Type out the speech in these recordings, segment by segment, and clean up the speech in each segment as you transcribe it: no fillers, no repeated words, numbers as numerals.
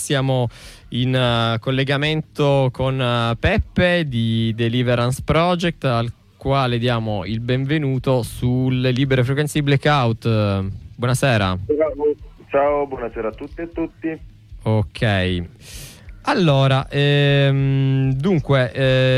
Siamo in collegamento con Peppe di Deliverance Project, al quale diamo il benvenuto sulle libere frequenze di Blackout. Buonasera. Ciao, buonasera a tutti e tutti. Ok. Allora, dunque,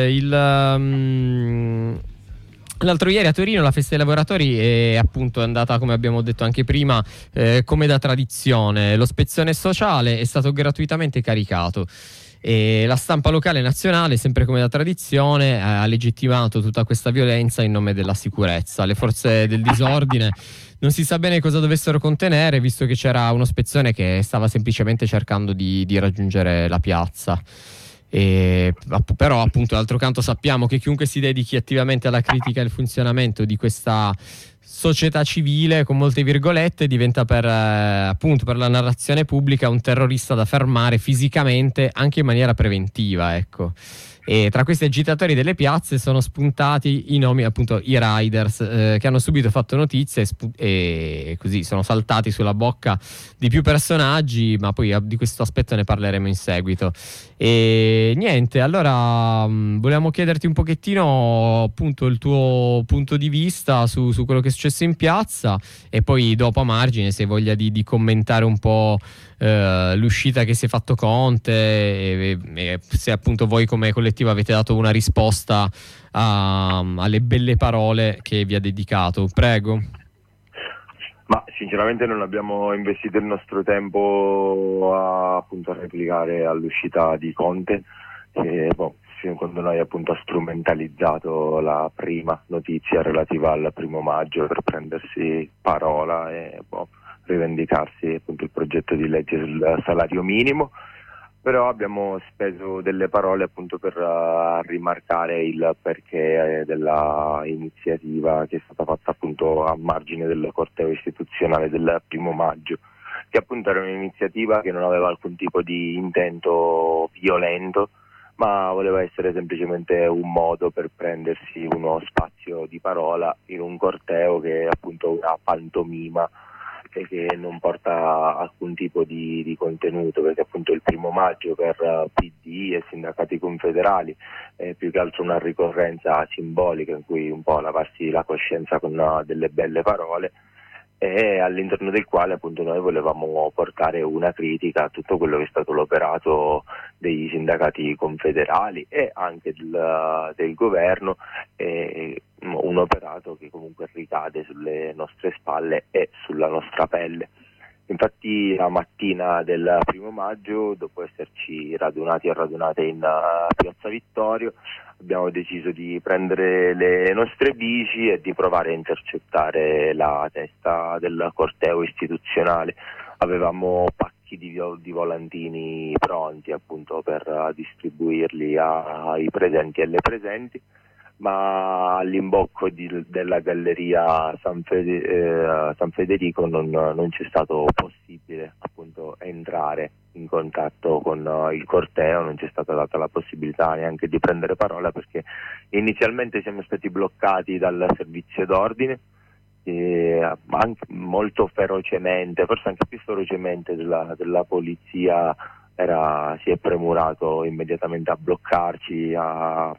l'altro ieri a Torino la festa dei lavoratori è appunto andata, come abbiamo detto anche prima, come da tradizione. Lo spezzone sociale è stato gratuitamente caricato e la stampa locale e nazionale, sempre come da tradizione, ha legittimato tutta questa violenza in nome della sicurezza. Le forze del disordine non si sa bene cosa dovessero contenere, visto che c'era uno spezzone che stava semplicemente cercando di raggiungere la piazza. Però appunto d'altro canto sappiamo che chiunque si dedichi attivamente alla critica e al funzionamento di questa società civile, con molte virgolette, diventa appunto per la narrazione pubblica un terrorista da fermare fisicamente, anche in maniera preventiva, ecco. E tra questi agitatori delle piazze sono spuntati i nomi, appunto, i riders, che hanno subito fatto notizia e così sono saltati sulla bocca di più personaggi, ma poi di questo aspetto ne parleremo in seguito. E niente, allora volevamo chiederti un pochettino appunto il tuo punto di vista su quello che è successo in piazza, e poi dopo a margine se hai voglia di commentare un po' l'uscita che si è fatto Conte e se appunto voi come collettivo avete dato una risposta alle belle parole che vi ha dedicato. Prego. Ma sinceramente non abbiamo investito il nostro tempo appunto a replicare all'uscita di Conte, che secondo noi appunto ha strumentalizzato la prima notizia relativa al 1° maggio per prendersi parola e rivendicarsi appunto il progetto di legge sul salario minimo. Però abbiamo speso delle parole appunto per rimarcare il perché della iniziativa che è stata fatta appunto a margine del corteo istituzionale del 1° maggio, che appunto era un'iniziativa che non aveva alcun tipo di intento violento, ma voleva essere semplicemente un modo per prendersi uno spazio di parola in un corteo che è appunto una pantomima e che non porta alcun tipo di contenuto, perché appunto il 1° maggio per PD e sindacati confederali è più che altro una ricorrenza simbolica in cui un po' lavarsi la coscienza con delle belle parole, e all'interno del quale appunto noi volevamo portare una critica a tutto quello che è stato l'operato dei sindacati confederali e anche del governo, un operato che comunque ricade sulle nostre spalle e sulla nostra pelle. Infatti la mattina del 1° maggio, dopo esserci radunati e radunate in Piazza Vittorio, abbiamo deciso di prendere le nostre bici e di provare a intercettare la testa del corteo istituzionale. Avevamo pacchi di volantini pronti appunto per distribuirli ai presenti e alle presenti, ma all'imbocco della galleria San Federico non c'è stato possibile appunto entrare in contatto con il corteo, non ci è stata data la possibilità neanche di prendere parola, perché inizialmente siamo stati bloccati dal servizio d'ordine, anche molto ferocemente, forse anche più ferocemente della polizia. Si è premurato immediatamente a bloccarci, a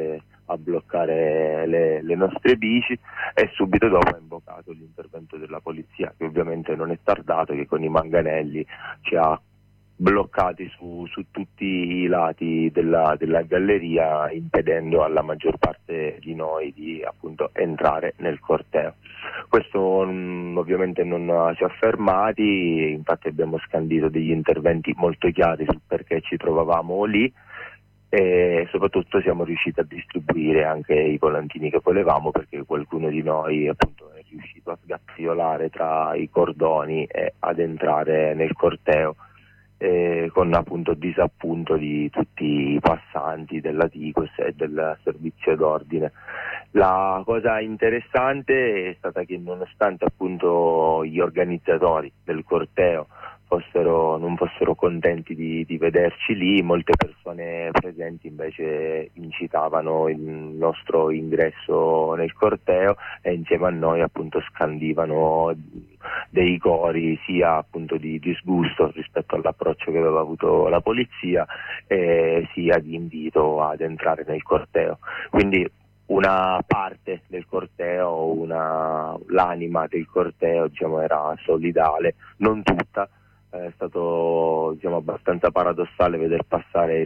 bloccare le nostre bici, e subito dopo ha invocato l'intervento della polizia, che ovviamente non è tardato, che con i manganelli ci ha bloccati su tutti i lati della galleria, impedendo alla maggior parte di noi di appunto entrare nel corteo. Questo ovviamente non si è fermati, infatti abbiamo scandito degli interventi molto chiari sul perché ci trovavamo lì, e soprattutto siamo riusciti a distribuire anche i volantini che volevamo, perché qualcuno di noi appunto è riuscito a sgattaiolare tra i cordoni e ad entrare nel corteo, con appunto disappunto di tutti i passanti della Digos e del servizio d'ordine. La cosa interessante è stata che, nonostante appunto gli organizzatori del corteo non fossero contenti di vederci lì, molte persone presenti invece incitavano il nostro ingresso nel corteo e insieme a noi appunto scandivano dei cori, sia appunto di disgusto rispetto all'approccio che aveva avuto la polizia, sia di invito ad entrare nel corteo. Quindi una parte del corteo, l'anima del corteo, diciamo, era solidale, non tutta. È stato, diciamo, abbastanza paradossale veder passare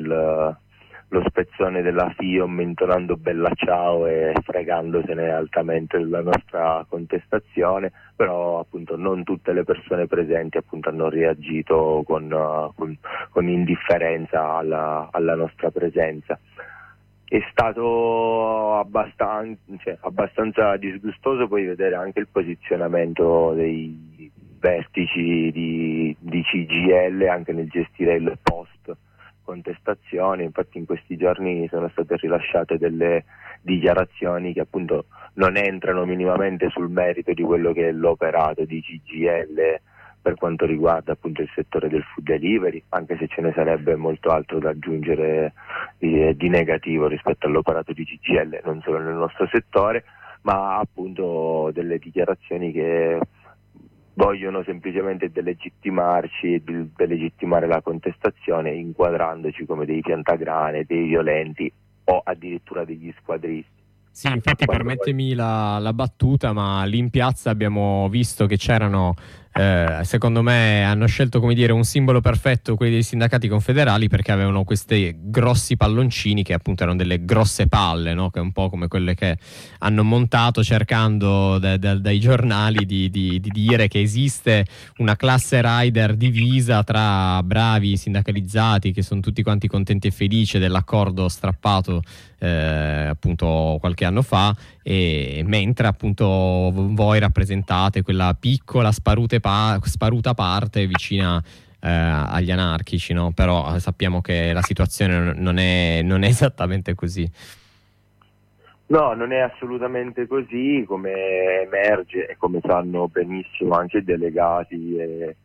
lo spezzone della FIOM intonando Bella Ciao e fregandosene altamente della nostra contestazione, però appunto non tutte le persone presenti appunto hanno reagito con indifferenza alla nostra presenza. È stato abbastanza disgustoso poi vedere anche il posizionamento dei vertici di CGIL anche nel gestire il post contestazione. Infatti in questi giorni sono state rilasciate delle dichiarazioni che appunto non entrano minimamente sul merito di quello che è l'operato di CGIL per quanto riguarda appunto il settore del food delivery, anche se ce ne sarebbe molto altro da aggiungere di negativo rispetto all'operato di CGIL, non solo nel nostro settore, ma appunto delle dichiarazioni che vogliono semplicemente delegittimarci e delegittimare la contestazione, inquadrandoci come dei piantagrane, dei violenti o addirittura degli squadristi. Sì, infatti permettimi la battuta, ma lì in piazza abbiamo visto che c'erano, secondo me hanno scelto, come dire, un simbolo perfetto quelli dei sindacati confederali, perché avevano questi grossi palloncini che appunto erano delle grosse palle, no? Che è un po' come quelle che hanno montato cercando dai giornali di dire che esiste una classe rider divisa tra bravi sindacalizzati che sono tutti quanti contenti e felici dell'accordo strappato appunto qualche anno fa, e mentre appunto voi rappresentate quella piccola sparuta parte vicina agli anarchici, no? Però sappiamo che la situazione non è esattamente così. No, non è assolutamente così, come emerge e come sanno benissimo anche i delegati e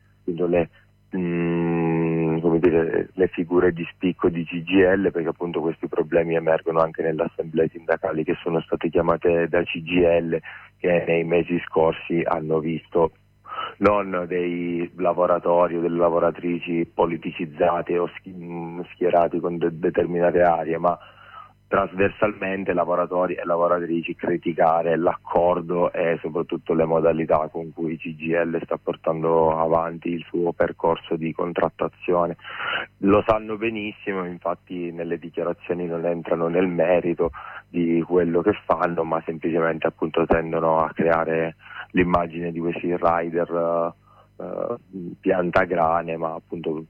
le figure di spicco di CGIL, perché appunto questi problemi emergono anche nelle assemblee sindacali che sono state chiamate da CGIL, che nei mesi scorsi hanno visto non dei lavoratori o delle lavoratrici politicizzate o schierati con determinate aree, ma trasversalmente lavoratori e lavoratrici criticare l'accordo e soprattutto le modalità con cui CGIL sta portando avanti il suo percorso di contrattazione. Lo sanno benissimo, infatti nelle dichiarazioni non entrano nel merito di quello che fanno, ma semplicemente appunto tendono a creare l'immagine di questi rider piantagrane, ma appunto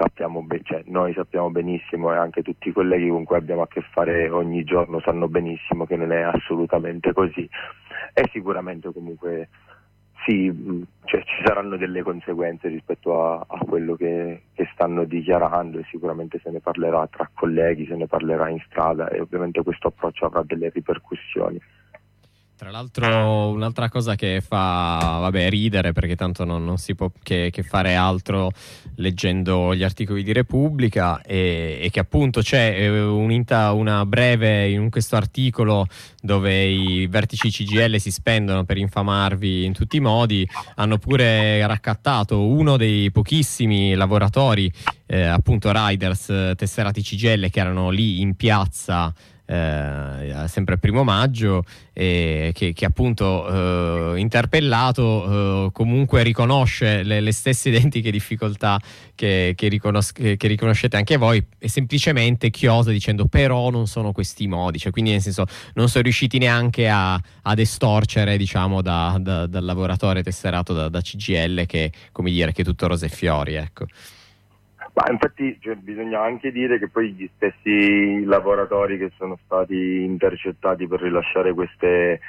noi sappiamo benissimo, e anche tutti i colleghi con cui abbiamo a che fare ogni giorno sanno benissimo che non è assolutamente così, e sicuramente comunque ci saranno delle conseguenze rispetto a quello che stanno dichiarando, e sicuramente se ne parlerà tra colleghi, se ne parlerà in strada, e ovviamente questo approccio avrà delle ripercussioni. Tra l'altro un'altra cosa che fa ridere, perché tanto non si può che fare altro leggendo gli articoli di Repubblica, e che appunto c'è una breve in questo articolo dove i vertici CGIL si spendono per infamarvi in tutti i modi. Hanno pure raccattato uno dei pochissimi lavoratori appunto riders tesserati CGIL che erano lì in piazza sempre il 1° maggio, che appunto interpellato comunque riconosce le stesse identiche difficoltà che riconoscete anche voi, e semplicemente chiosa dicendo però non sono questi i modi, cioè, quindi nel senso non sono riusciti neanche ad estorcere, diciamo, dal lavoratore tesserato da CGIL che, come dire, che è tutto rose e fiori, ecco. Ma infatti bisogna anche dire che poi gli stessi lavoratori che sono stati intercettati per rilasciare queste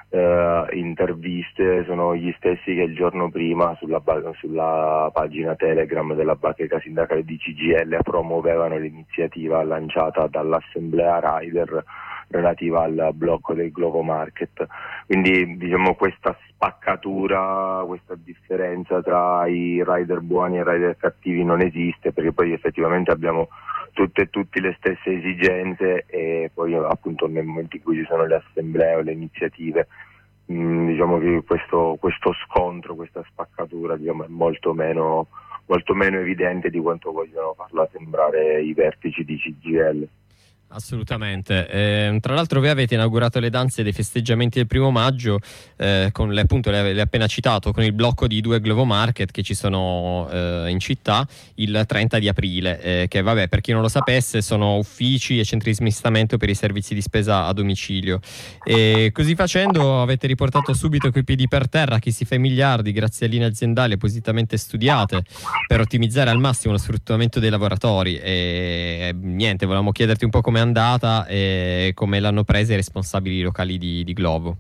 interviste sono gli stessi che il giorno prima sulla pagina Telegram della bacheca sindacale di CGIL promuovevano l'iniziativa lanciata dall'Assemblea Rider relativa al blocco del Glovo Market. Quindi diciamo questa spaccatura, questa differenza tra i rider buoni e i rider cattivi non esiste, perché poi effettivamente abbiamo tutte e tutti le stesse esigenze, e poi appunto nel momento in cui ci sono le assemblee o le iniziative diciamo che questo scontro, questa spaccatura, diciamo, è molto meno evidente di quanto vogliono farla sembrare i vertici di CGIL. Assolutamente. Tra l'altro voi avete inaugurato le danze dei festeggiamenti del 1° maggio con appunto l'hai appena citato, con il blocco di 2 Glovo Market che ci sono in città il 30 di aprile, che vabbè, per chi non lo sapesse sono uffici e centri di smistamento per i servizi di spesa a domicilio. E così facendo avete riportato subito coi piedi per terra chi si fa i miliardi grazie a linee aziendali appositamente studiate per ottimizzare al massimo lo sfruttamento dei lavoratori. E niente, volevamo chiederti un po' com'è andata e come l'hanno presa i responsabili locali di Glovo.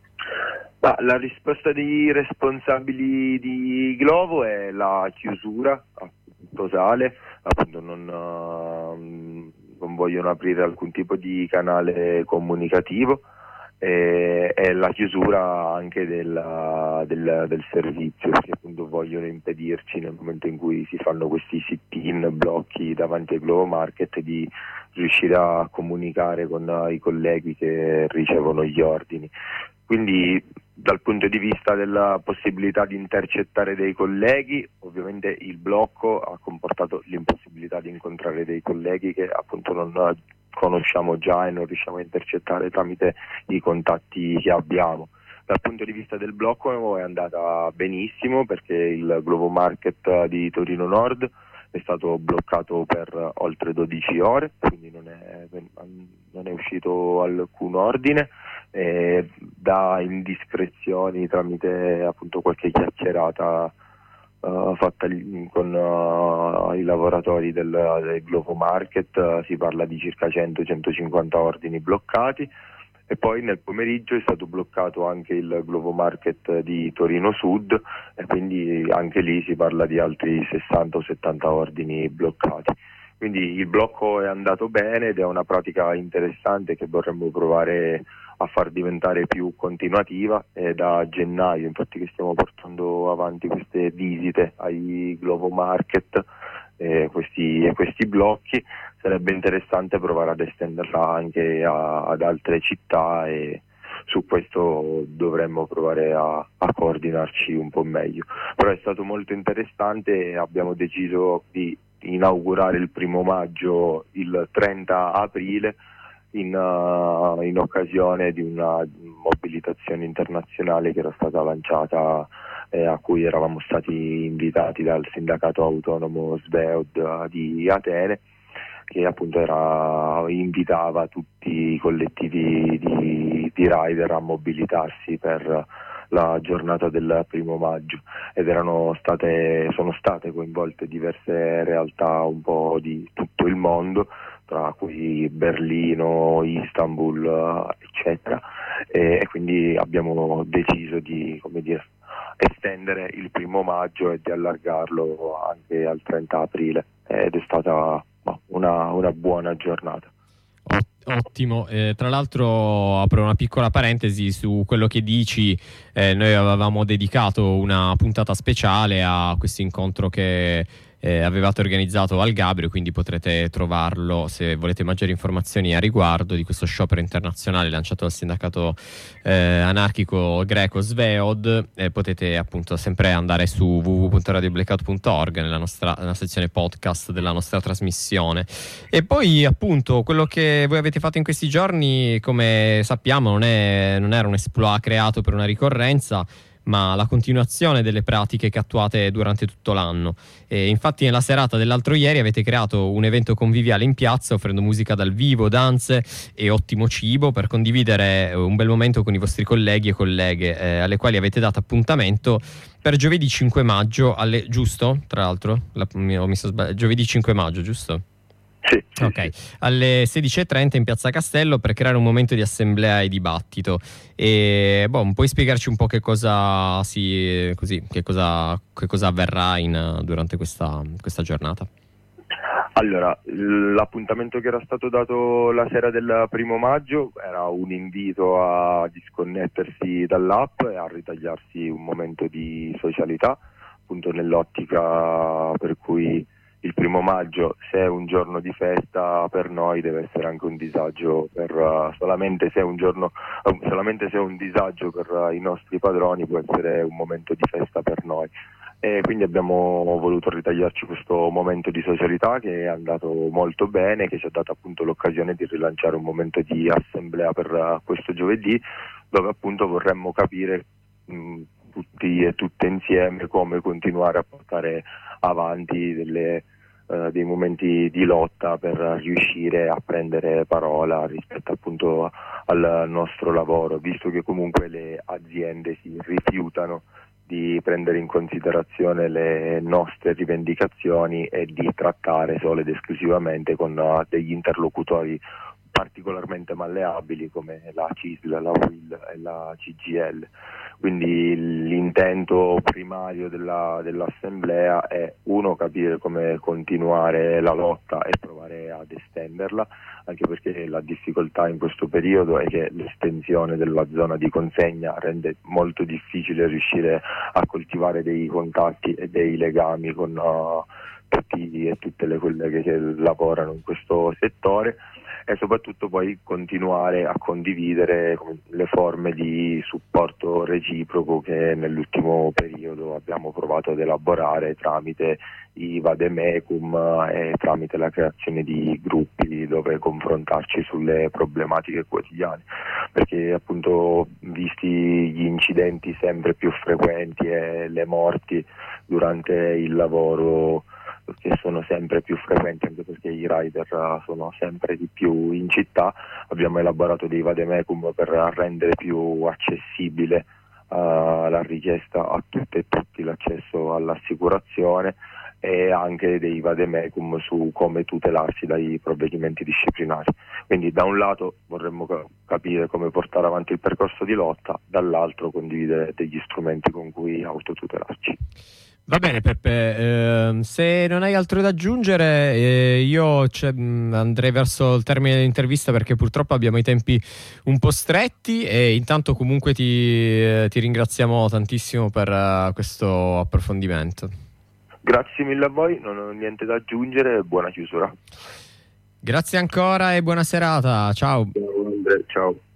La risposta dei responsabili di Glovo è la chiusura totale, appunto non vogliono aprire alcun tipo di canale comunicativo, e la chiusura anche del servizio, perché appunto vogliono impedirci, nel momento in cui si fanno questi sit-in, blocchi davanti ai Glovo Market, di riuscire a comunicare con i colleghi che ricevono gli ordini. Quindi dal punto di vista della possibilità di intercettare dei colleghi, ovviamente il blocco ha comportato l'impossibilità di incontrare dei colleghi che appunto non conosciamo già e non riusciamo a intercettare tramite i contatti che abbiamo. Dal punto di vista del blocco è andata benissimo, perché il Glovo Market di Torino Nord è stato bloccato per oltre 12 ore, quindi non è uscito alcun ordine, da indiscrezioni tramite appunto qualche chiacchierata fatta con i lavoratori del Glovo Market, si parla di circa 100-150 ordini bloccati. E poi nel pomeriggio è stato bloccato anche il Glovo Market di Torino Sud, e quindi anche lì si parla di altri 60 o 70 ordini bloccati. Quindi il blocco è andato bene ed è una pratica interessante che vorremmo provare a far diventare più continuativa, e da gennaio infatti che stiamo portando avanti queste visite ai Glovo Market, questi blocchi. Sarebbe interessante provare ad estenderla anche ad altre città, e su questo dovremmo provare a coordinarci un po' meglio. Però è stato molto interessante e abbiamo deciso di inaugurare il 1° maggio il 30 aprile in occasione di una mobilitazione internazionale che era stata lanciata, a cui eravamo stati invitati dal sindacato autonomo SVEOD di Atene, che appunto invitava tutti i collettivi di rider a mobilitarsi per la giornata del 1° maggio, ed sono state coinvolte diverse realtà un po' di tutto il mondo, tra cui Berlino, Istanbul, eccetera, e quindi abbiamo deciso di, come dire, estendere il 1° maggio e di allargarlo anche al 30 aprile, ed è stata una buona giornata. Ottimo, tra l'altro apro una piccola parentesi su quello che dici. Noi avevamo dedicato una puntata speciale a questo incontro che avevate organizzato al Gabrio, quindi potrete trovarlo se volete maggiori informazioni a riguardo di questo sciopero internazionale lanciato dal sindacato anarchico greco SVEOD. Potete appunto sempre andare su www.radioblackout.org nella sezione podcast della nostra trasmissione. E poi appunto quello che voi avete fatto in questi giorni, come sappiamo, non era un exploit creato per una ricorrenza, ma la continuazione delle pratiche che attuate durante tutto l'anno. E infatti nella serata dell'altro ieri avete creato un evento conviviale in piazza, offrendo musica dal vivo, danze e ottimo cibo per condividere un bel momento con i vostri colleghi e colleghe, alle quali avete dato appuntamento per giovedì 5 maggio giusto? Tra l'altro? Giovedì 5 maggio, giusto? Sì. Ok, alle 16:30 in Piazza Castello, per creare un momento di assemblea e dibattito. E puoi spiegarci un po' che cosa avverrà durante questa giornata? Allora, l'appuntamento che era stato dato la sera del 1° maggio era un invito a disconnettersi dall'app e a ritagliarsi un momento di socialità, appunto nell'ottica per cui il 1° maggio, se è un giorno di festa per noi, deve essere anche un disagio solamente se è un disagio per i nostri padroni, può essere un momento di festa per noi. E quindi abbiamo voluto ritagliarci questo momento di socialità che è andato molto bene, che ci ha dato appunto l'occasione di rilanciare un momento di assemblea per questo giovedì, dove appunto vorremmo capire tutti e tutte insieme come continuare a portare avanti dei momenti di lotta per riuscire a prendere parola rispetto appunto al nostro lavoro, visto che comunque le aziende si rifiutano di prendere in considerazione le nostre rivendicazioni e di trattare solo ed esclusivamente con degli interlocutori particolarmente malleabili come la CISL, la UIL e la CGIL. Quindi l'intento primario dell'assemblea è capire come continuare la lotta e provare ad estenderla, anche perché la difficoltà in questo periodo è che l'estensione della zona di consegna rende molto difficile riuscire a coltivare dei contatti e dei legami con tutti e tutte le colleghe che lavorano in questo settore, e soprattutto poi continuare a condividere le forme di supporto reciproco che nell'ultimo periodo abbiamo provato ad elaborare tramite i vademecum e tramite la creazione di gruppi dove confrontarci sulle problematiche quotidiane, perché appunto visti gli incidenti sempre più frequenti e le morti durante il lavoro che sono sempre più frequenti, anche perché i rider sono sempre di più in città, abbiamo elaborato dei vademecum per rendere più accessibile la richiesta a tutte e tutti l'accesso all'assicurazione, e anche dei vademecum su come tutelarsi dai provvedimenti disciplinari. Quindi da un lato vorremmo capire come portare avanti il percorso di lotta, dall'altro condividere degli strumenti con cui autotutelarci. Va bene Peppe, se non hai altro da aggiungere, io andrei verso il termine dell'intervista, perché purtroppo abbiamo i tempi un po' stretti, e intanto comunque ti ringraziamo tantissimo per questo approfondimento. Grazie mille a voi, non ho niente da aggiungere, buona chiusura. Grazie ancora e buona serata, ciao. Ciao Andre, ciao.